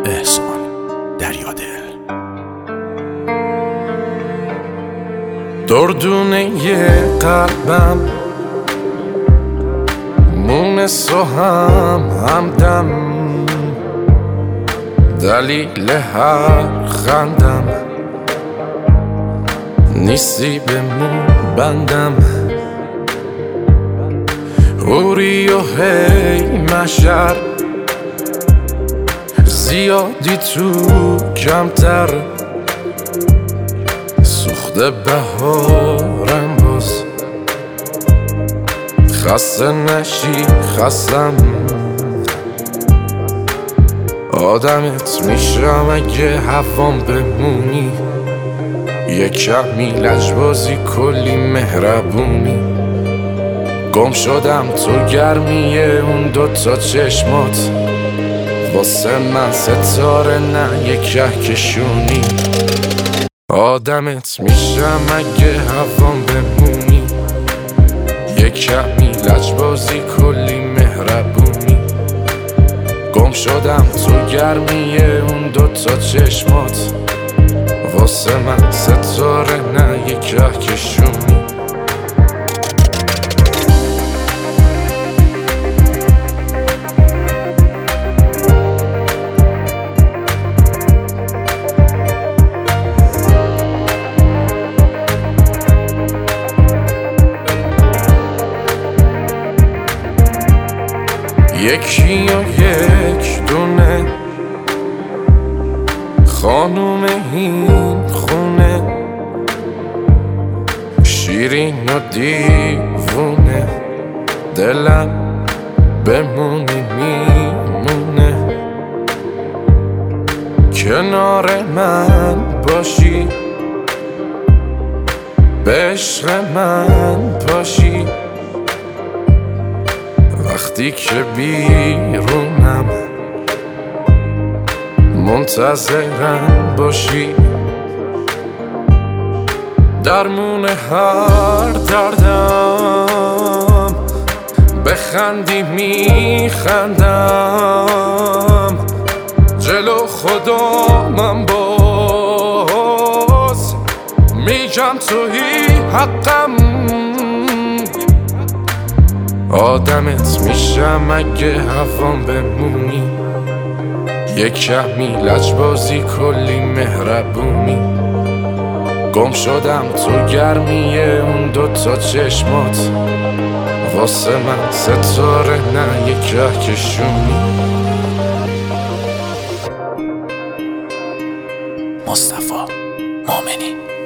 احسان دریادل. دردونه قلبم مونس و همدم، دلیل هر خندم نیستی به مون بندم. اوری و هی مشر زیادی تو کمتر، سوخته بهارم باز خسته نشی خستم. آدمت میشم اگه هوام بمونی، یه کمی لجبازی کلی مهربونی. گم شدم تو گرمیه اون دوتا چشمات، واسه من ستاره نه یه کهکشونی. آدمت میشم اگه هوام بمونی، یه کمی لجبازی کلی مهربونی. گم شدم تو گرمیه اون دوتا چشمات، واسه من ستاره نه یه کهکشونی. یکی و یک دونه خانوم این خونه، شیرین و دیوونه، دلم بمونی میمونه. کنار من باشی، به عشق من پاشی، وقتی که بیرونم منتظرم باشی. درمون هر دردم بخندی میخندم، جلو خدامم باز میگم تویی حقم. آدمت میشم اگه هوام بمونی، یه کمی لجبازی کلی مهربونی. گم شدم تو گرمیه اون دوتا چشمات، واسه من ستاره نه یه کهکشونی. مصطفی مومنی.